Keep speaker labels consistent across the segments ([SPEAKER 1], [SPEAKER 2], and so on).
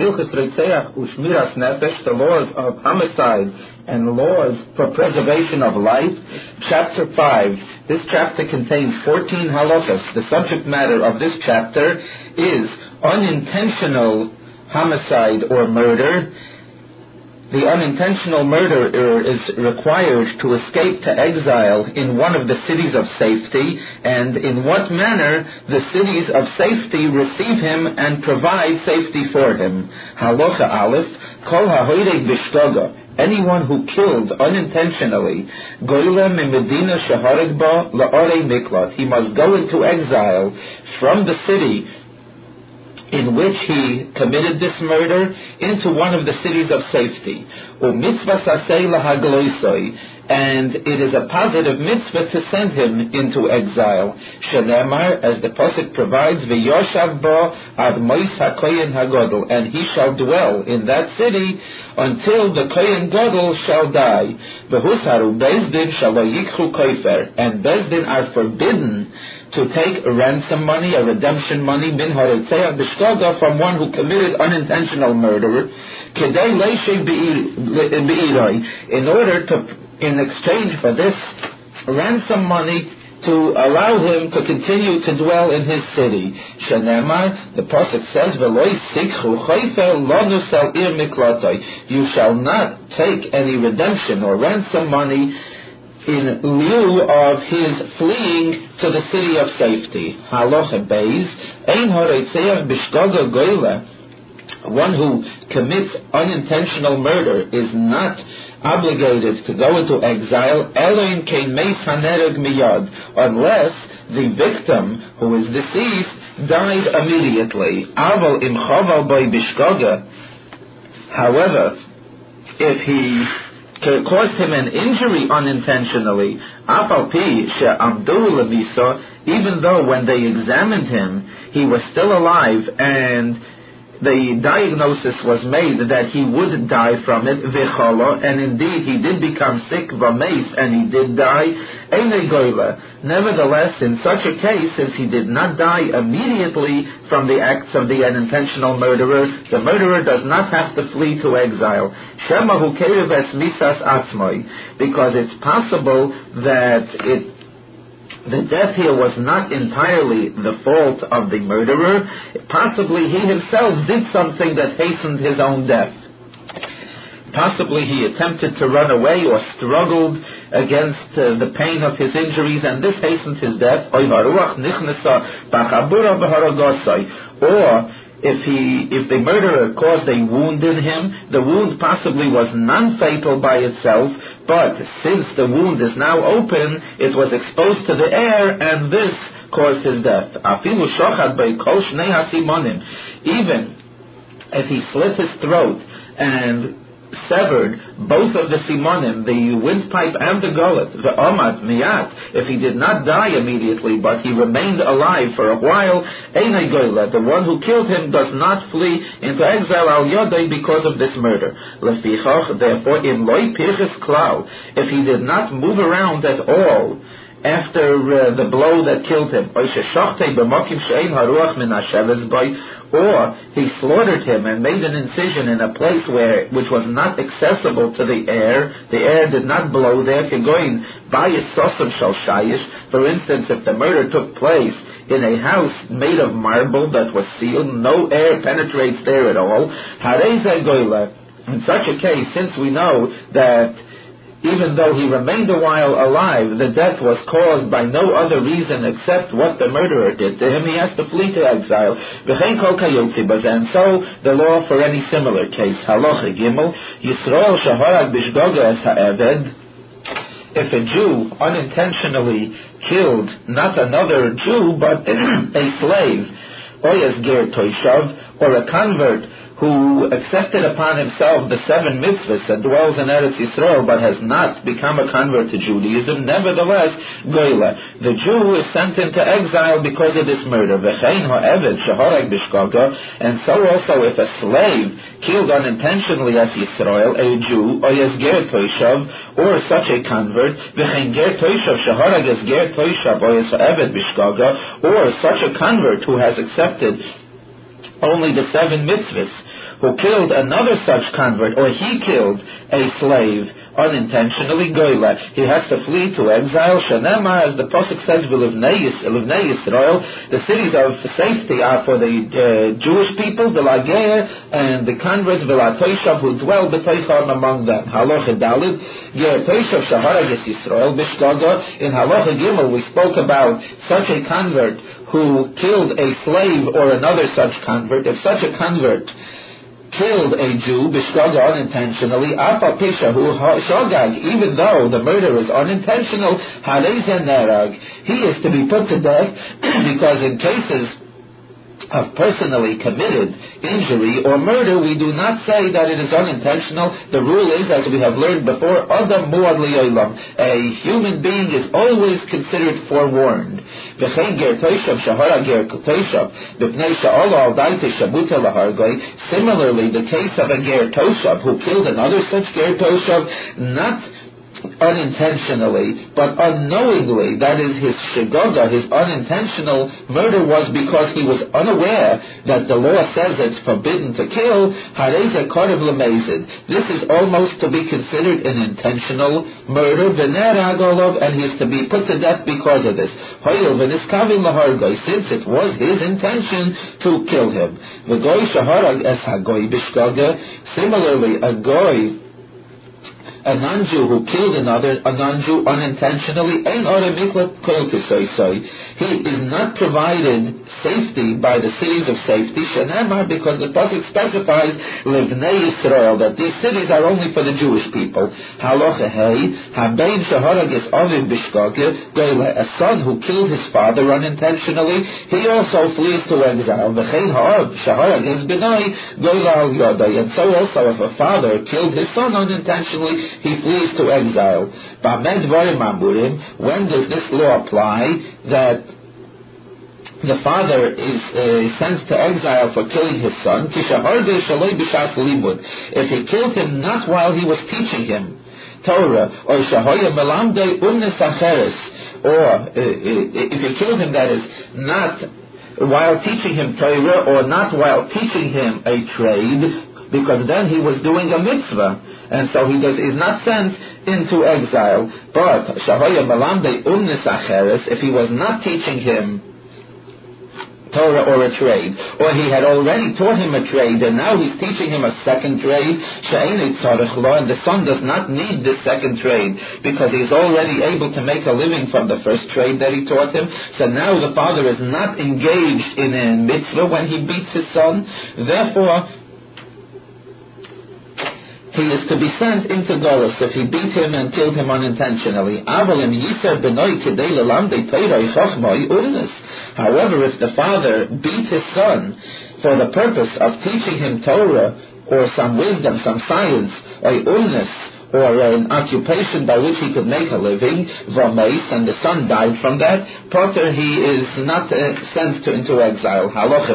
[SPEAKER 1] Hilchos Reitzeach Ushmiras Nefesh, the laws of homicide and laws for preservation of life, chapter 5. This chapter contains 14 halachas. The subject matter of this chapter is unintentional homicide or murder. The unintentional murderer is required to escape to exile in one of the cities of safety, and in what manner the cities of safety receive him and provide safety for him. Halacha Aleph, Kol ha'hoireg b'shtoga, anyone who killed unintentionally, goyle memedina shehareg ba la'orei miklat, he must go into exile from the city in which he committed this murder into one of the cities of safety. And it is a positive mitzvah to send him into exile. Shenemar, as the pasuk provides, v'yoshav bo ad mois hakohen hagadol, and he shall dwell in that city until the kohen gadol shall die. V'husaru bezdin shalo yikchu koifer, and bezdin are forbidden to take ransom money, a redemption money, min haretzeach b'shtoga, from one who committed unintentional murder, kedei leishei be'iroi, in exchange for this ransom money, to allow him to continue to dwell in his city. Shenemar, the pasuk says, "V'loi sikhu chayfer lo nusel ir miklatoi." You shall not take any redemption or ransom money in lieu of his fleeing to the city of safety. Halacha Beis, ein haretzeach b'shtoga goyle. One who commits unintentional murder is not obligated to go into exile, unless the victim who is deceased died immediately. However, if he caused him an injury unintentionally, even though when they examined him he was still alive and the diagnosis was made that he would die from it, and indeed he did become sick, and he did die, nevertheless, in such a case, since he did not die immediately from the acts of the unintentional murderer, the murderer does not have to flee to exile. Because it's possible that the death here was not entirely the fault of the murderer. Possibly he himself did something that hastened his own death. Possibly he attempted to run away or struggled against the pain of his injuries, and this hastened his death. Or if the murderer caused a wound in him, the wound possibly was non-fatal by itself, but since the wound is now open, it was exposed to the air, and this caused his death. Even if he slit his throat and severed both of the simonim, the windpipe and the gullet, the omad miyat, if he did not die immediately but he remained alive for a while, einay goyle, the one who killed him does not flee into exile al yodei because of this murder. Lefichach, therefore, in loy pirches klau, if he did not move around at all after the blow that killed him, or he slaughtered him and made an incision in a place which was not accessible to the air did not blow there, for instance, if the murder took place in a house made of marble that was sealed, no air penetrates there at all, in such a case, since we know that even though he remained a while alive, the death was caused by no other reason except what the murderer did to him, he has to flee to exile. And so the law for any similar case. Halacha Gimel, Yisrael shaharag bishgoga es ha'eved. If a Jew unintentionally killed not another Jew but a slave, oyas ger toishav, or a convert who accepted upon himself the 7 mitzvahs and dwells in Eretz Yisrael but has not become a convert to Judaism, nevertheless, goyle, the Jew is sent into exile because of this murder. V'chein ha'eved sheharag bishgaga, and so also if a slave killed unintentionally as Yisrael, a Jew, or as ger toishav, or such a convert, v'chein ger toishav sheharag as ger toishav, or as ha'eved bishgaga, or such a convert who has accepted only the 7 mitzvahs, who killed another such convert, or he killed a slave unintentionally, goyla, he has to flee to exile. Shanema, as the pasuk says, Livnei Yisrael, the cities of safety are for the Jewish people, the Lager, and the converts, Vilatoishav, who dwell b'toicham among them. Halacha Dalid, Ger Toishav Shaharagas Yisrael, Bishgaga. In Halacha Gimel, we spoke about such a convert who killed a slave or another such convert. If such a convert killed a Jew, bishgaga, unintentionally, afa pisha hu shogag, even though the murder is unintentional, hareze nerag, he is to be put to death, because in cases of personally committed injury or murder, we do not say that it is unintentional. The rule is, as we have learned before, adam muad li'olam, a human being is always considered forewarned. Similarly, the case of a ger toshav who killed another such ger toshav, not unintentionally, but unknowingly, that is his shigoga, his unintentional murder was because he was unaware that the law says it's forbidden to kill. This is almost to be considered an intentional murder, and he's to be put to death because of this. Since it was his intention to kill him. Similarly, a goy, a non-Jew who killed a non-Jew unintentionally, he is not provided safety by the cities of safety, because the pasuk specifies Livnei Yisrael, that these cities are only for the Jewish people. Halacha Hey, a son who killed his father unintentionally, he also flees to exile. And so also if a father killed his son unintentionally, he flees to exile. When does this law apply, that the father is sent to exile for killing his son? If he killed him not while he was teaching him Torah, or if he killed him, that is, not while teaching him Torah, or not while teaching him a trade, because then he was doing a mitzvah, and so is not sent into exile. But if he was not teaching him Torah or a trade, or he had already taught him a trade and now he's teaching him a second trade, and the son does not need this second trade because he's already able to make a living from the first trade that he taught him. So now the father is not engaged in a mitzvah when he beats his son. Therefore, he is to be sent into Golus if he beat him and killed him unintentionally. However, if the father beat his son for the purpose of teaching him Torah, or some wisdom, some science, or an occupation by which he could make a living, and the son died from that, Potter, he is not sent into exile.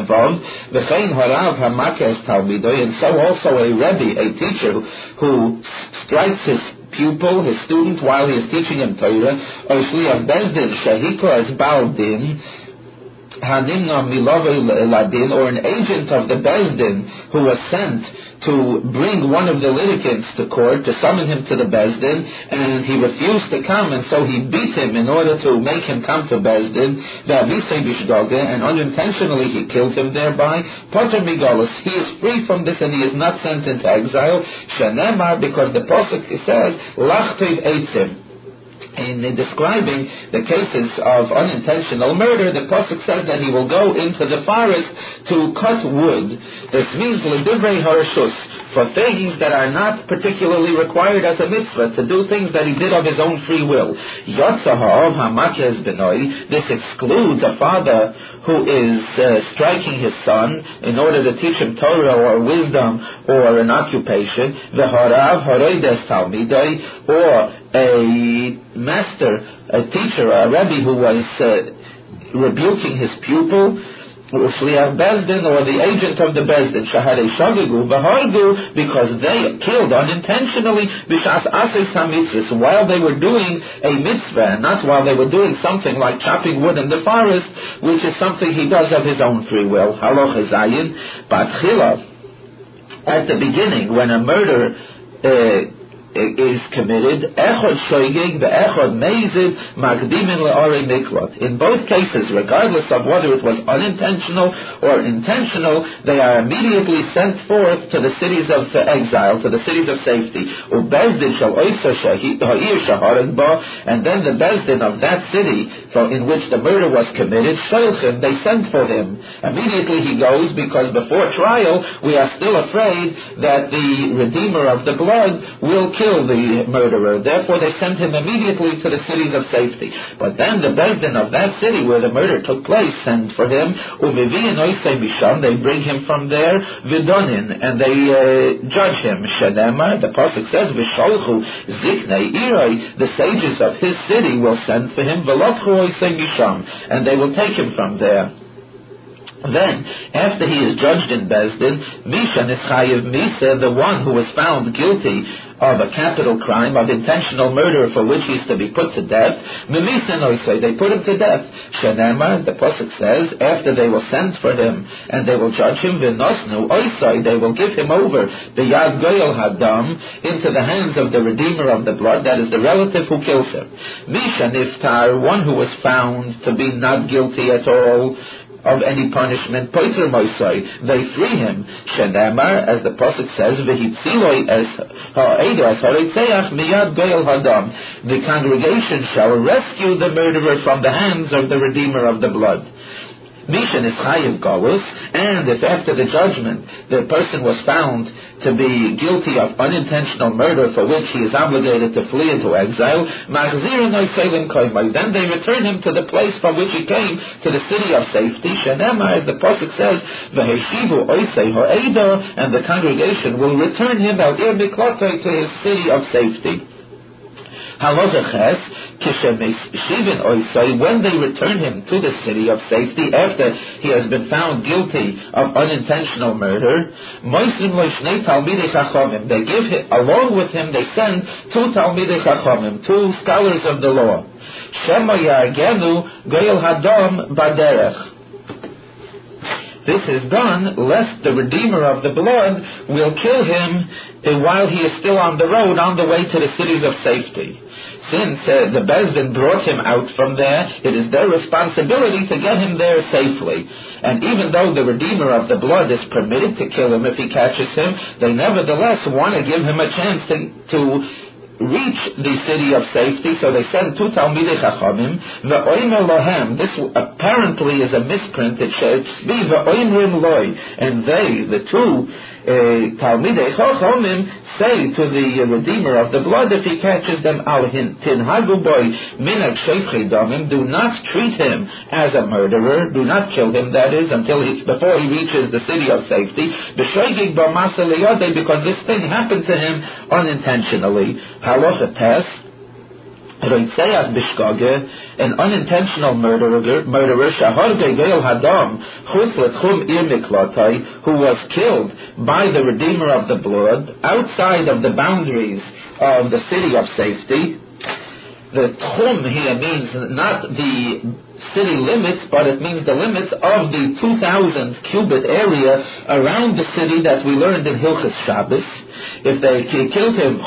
[SPEAKER 1] And so also a Rebbe, a teacher, who strikes his pupil, his student, while he is teaching him Torah, or Shliach Bezdin, Shahiko as Baldin, Hanimna Milavei, or an agent of the Bezdin who was sent to bring one of the litigants to court, to summon him to the Bezdin, and he refused to come, and so he beat him in order to make him come to Bezdin, and unintentionally he killed him thereby. Potter Migolos, he is free from this and he is not sent into exile. Shenemar, because the pasuk says, Lachtiv Eitzim. In describing the cases of unintentional murder, the pasuk says that he will go into the forest to cut wood. This means l'divrei harashus, for things that are not particularly required as a mitzvah, to do things that he did of his own free will. Yotzahov hamakez benoi, this excludes a father who is striking his son in order to teach him Torah or wisdom or an occupation. V'harav haroides talmidoi, or a master, a teacher, a Rebbe who was rebuking his pupil, Shliach Bezdin, or the agent of the Bezdin, Shahadei Shagigu, V'hargu, because they killed unintentionally, B'shas Ases HaMitzvahs, while they were doing a mitzvah, and not while they were doing something like chopping wood in the forest, which is something he does of his own free will. Halocha Zayin, Batchila. at the beginning, when a murder is committed, echod shoygig ve'echod meizid magdimin le'orei miklot. In both cases, regardless of whether it was unintentional or intentional, they are immediately sent forth to the cities of exile, to the cities of safety. Ubezdin shall oisa ha'ir shaharad ba, and then the bezdin of that city in which the murder was committed, shoylchim, they sent for him. Immediately he goes, because before trial we are still afraid that the redeemer of the blood will kill the murderer. Therefore they sent him immediately to the cities of safety. But then the bezdin of that city where the murder took place sent for him, umevi'in oisei misham, they bring him from there, vidonin, and they judge him. Shenemar, the pasuk says, visholchu ziknei iroi, the sages of his city will send for him, velotchu oisei misham, and they will take him from there. Then, after he is judged in Bezdin, Misha Nischayev Misa, the one who was found guilty of a capital crime, of intentional murder for which he is to be put to death, Mimisa Noisei, they put him to death. Shenemar, the pasuk says, after they will send for him and they will judge him, Vinosnu Oisei, they will give him over, B'yad Goyel Hadam, into the hands of the redeemer of the blood, that is the relative who kills him. Misha Niftar, one who was found to be not guilty at all of any punishment, Poiter Moisai, they free him. Shenemar, as the pasuk says, V'hitziloi es ha'edo es ha'reitzeach miyad goyel hadam. The congregation shall rescue the murderer from the hands of the redeemer of the blood. Mishan is chayiv galus, and if after the judgment the person was found to be guilty of unintentional murder for which he is obligated to flee into exile, then they return him to the place from which he came, to the city of safety. Shenema, as the pasuk says, and the congregation will return him to his city of safety. Halacha ches, when they return him to the city of safety after he has been found guilty of unintentional murder, they give him, along with him they send two Talmidei Chachamim, two scholars of the law. Shema yargenu goyel hadam baderech. This is done lest the redeemer of the blood will kill him while he is still on the road, on the way to the cities of safety. Since the Bezdin brought him out from there, it is their responsibility to get him there safely. And even though the redeemer of the blood is permitted to kill him if he catches him, they nevertheless want to give him a chance to reach the city of safety, so they send two Talmidei Chachamim, Ve'oimer lohem, this apparently is a misprint, it should be Ve'oimrim loi, and they, the two Talmidei Chachamim, say to the Redeemer of the blood, if he catches them, Tinhagu boy minag shefchei damim, do not treat him as a murderer, do not kill him, that is, before he reaches the city of safety, B'shoigig b'masa leyodei, because this thing happened to him unintentionally. Halacha tes, Reitzeach bishkage, an unintentional murderer, shaharge goyel hadam, chutz letchum ir miklatai, who was killed by the redeemer of the blood outside of the boundaries of the city of safety. The tchum here means not the city limits, but it means the limits of the 2,000 cubit area around the city that we learned in Hilchos Shabbos. If they killed him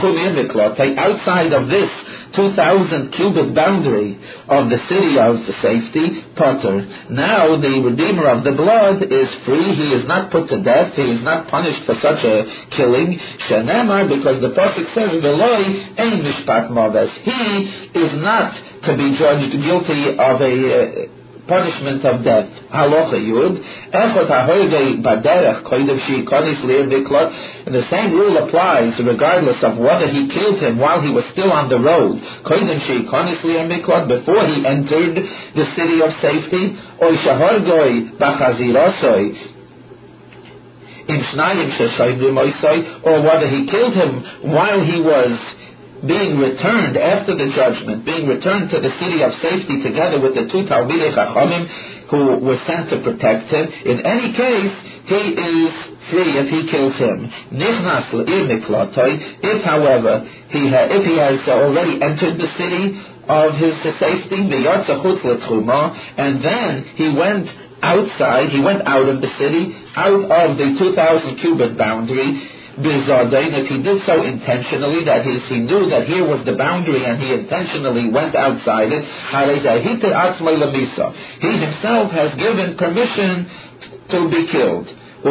[SPEAKER 1] outside of this 2,000 cubit boundary of the city of safety, Potter. Now the redeemer of the blood is free. He is not put to death. He is not punished for such a killing. Shenemar, because the pasuk says, "Veloi ein mishpat maves." He is not to be judged guilty of a punishment of death. Halacha Yud, Echot hahoyde baderech koidev sheikonis leir miklot. And the same rule applies regardless of whether he killed him while he was still on the road, koidev sheikonis leir miklot, before he entered the city of safety, oy shahargoi bachazirosoi in shnayim sheshayvim oisoi, or whether he killed him while he was being returned after the judgment, being returned to the city of safety together with the two Talmidei Chachamim who were sent to protect him. In any case, he is free if he kills him. Nichnas le'ir miklotoi, if however, if he has already entered the city of his safety, and then he went outside, he went out of the city, out of the 2,000 cubit boundary, if he did so intentionally, that is, he knew that here was the boundary and he intentionally went outside it, he himself has given permission to be killed.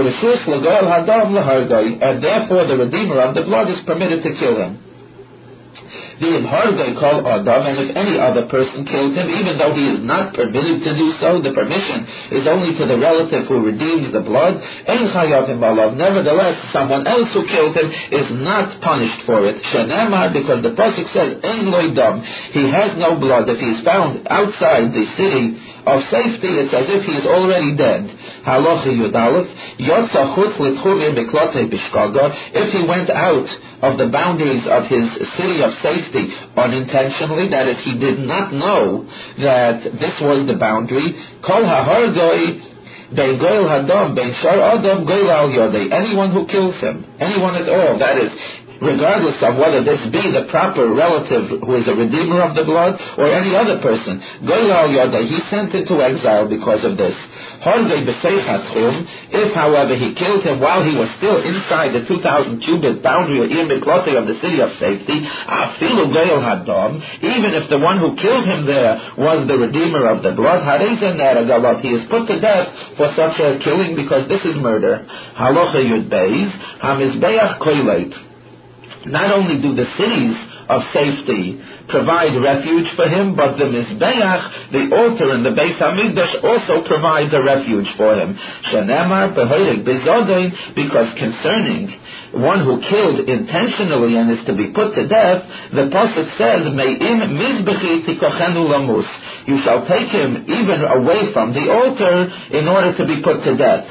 [SPEAKER 1] And therefore the Redeemer of the blood is permitted to kill him. And if any other person killed him, even though he is not permitted to do so, the permission is only to the relative who redeems the blood. Nevertheless, someone else who killed him is not punished for it. Because the pasuk says, he has no blood. If he is found outside the city of safety, it's as if he is already dead. If he went out of the boundaries of his city of safety unintentionally, that is, he did not know that this was the boundary, anyone who kills him, anyone at all, that is, regardless of whether this be the proper relative who is a redeemer of the blood or any other person, he's sent into exile because of this. If, however, he killed him while he was still inside the 2,000 cubit boundary of the city of safety, even if the one who killed him there was the redeemer of the blood, he is put to death for such a killing because this is murder. Not only do the cities of safety provide refuge for him, but the Mizbeach, the altar in the Beis HaMikdash, also provides a refuge for him. Because concerning one who killed intentionally and is to be put to death, the pasuk says, you shall take him even away from the altar in order to be put to death.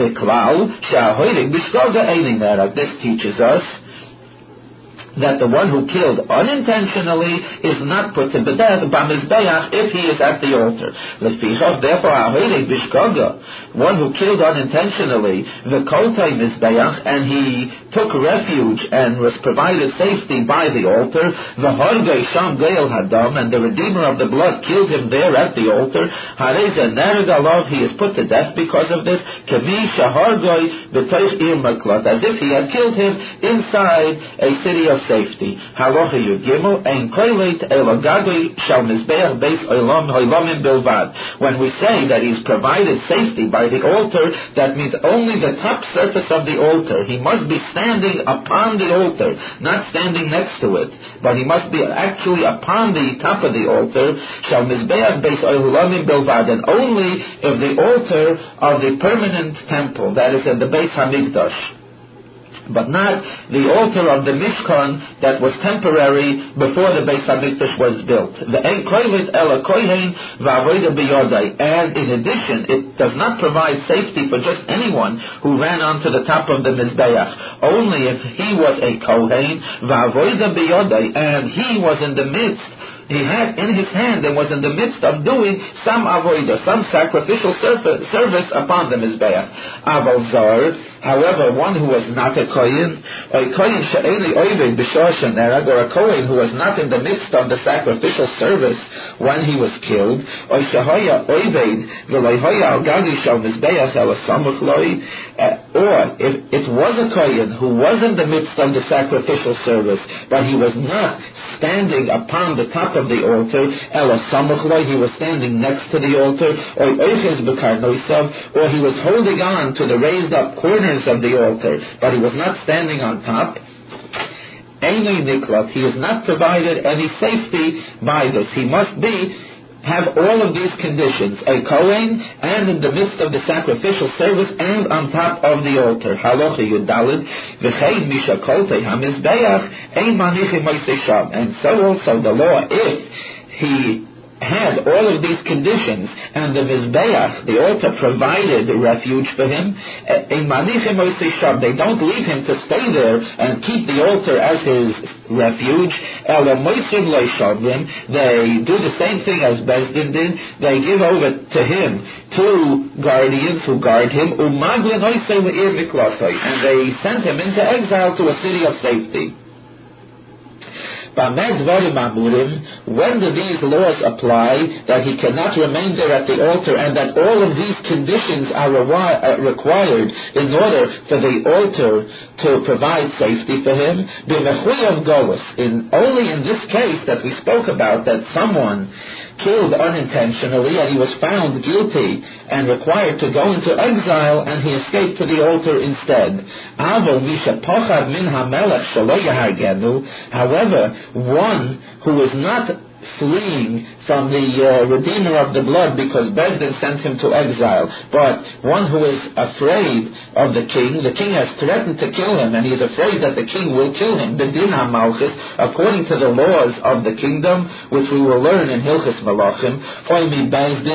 [SPEAKER 1] This teaches us that the one who killed unintentionally is not put to death b'mizbeach if he is at the altar. Therefore, one who killed unintentionally, the koltei mizbeach, and he took refuge and was provided safety by the altar, the hargei sham geil hadam, and the redeemer of the blood killed him there at the altar, hareze nergalov, he is put to death because of this, kemi shahargei b'toich ir maklat, as if he had killed him inside a city of safety. Halacha Yud Gimel, ein koilet elagagoi shal mizbeach beis olamim bilvad. When we say that he's provided safety by the altar, that means only the top surface of the altar. He must be standing upon the altar, not standing next to it, but he must be actually upon the top of the altar. Shal mizbeach beis olamim bilvad, and only if the altar of the permanent temple, that is in the Beis HaMikdash, but not the altar of the Mishkan that was temporary before the Beis HaMikdash was built. And in addition, it does not provide safety for just anyone who ran onto the top of the Mizbeach. Only if he was a Kohen, and he was in the midst, he had in his hand and was in the midst of doing some avodah, some sacrificial service upon the Mizbeach. Aval Zar, however, one who was not a Kohen, or a Kohen who was not in the midst of the sacrificial service when he was killed, or if it was a Kohen who was in the midst of the sacrificial service, but he was not standing upon the top of the altar, he was standing next to the altar, or he was holding on to the raised up corners of the altar, but he was not standing on top. He is not provided any safety by this. He must have all of these conditions, a Kohen, and in the midst of the sacrificial service, and on top of the altar. Halacha Yudalid, v'chein misha koltei hamizbeach, ein manichim moisei sham. And so also the law, if he had all of these conditions, and the Mizbeach, the altar, provided refuge for him, they don't leave him to stay there and keep the altar as his refuge. They do the same thing as Bezdin did. They give over to him 2 guardians who guard him, and they send him into exile to a city of safety. When do these laws apply that he cannot remain there at the altar, and that all of these conditions are required in order for the altar to provide safety for him? Only in this case that we spoke about, that someone killed unintentionally and he was found guilty and required to go into exile, and he escaped to the altar instead. However, one who is not fleeing from the Redeemer of the blood because Beis Din sent him to exile, but one who is afraid of the king has threatened to kill him, and he is afraid that the king will kill him, B'din HaMalchus, according to the laws of the kingdom, which we will learn in Hilchos Malachim, or he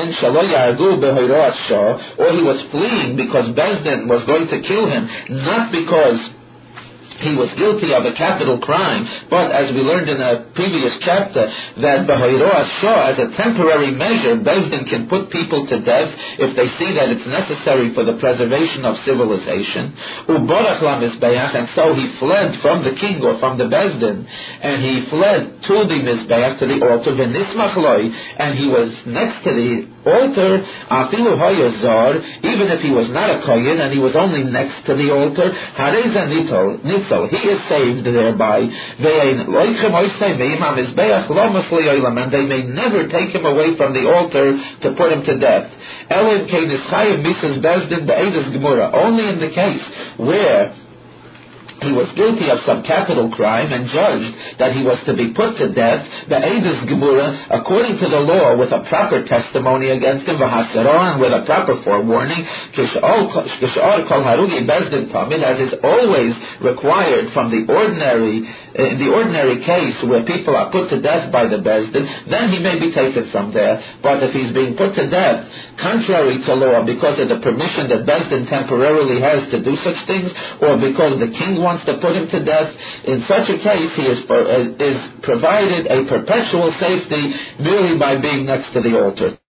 [SPEAKER 1] was fleeing because Beis Din was going to kill him, not because he was guilty of a capital crime, but as we learned in a previous chapter, that as a temporary measure, Beis Din can put people to death if they see that it's necessary for the preservation of civilization. And so he fled from the king or from the Beis Din, and he fled to the Mizbeach, to the altar, and he was next to the altar, even if he was not a kohen and he was only next to the altar, he is saved thereby. And they may never take him away from the altar to put him to death. Only in the case where he was guilty of some capital crime and judged that he was to be put to death, the Eidos Gemura, according to the law, with a proper testimony against him, and with a proper forewarning, as is always required from the ordinary, in the ordinary case where people are put to death by the Beis Din, then he may be taken from there. But if he's being put to death contrary to law because of the permission that Beis Din temporarily has to do such things, or because the king wants to put him to death, in such a case he is provided a perpetual safety merely by being next to the altar.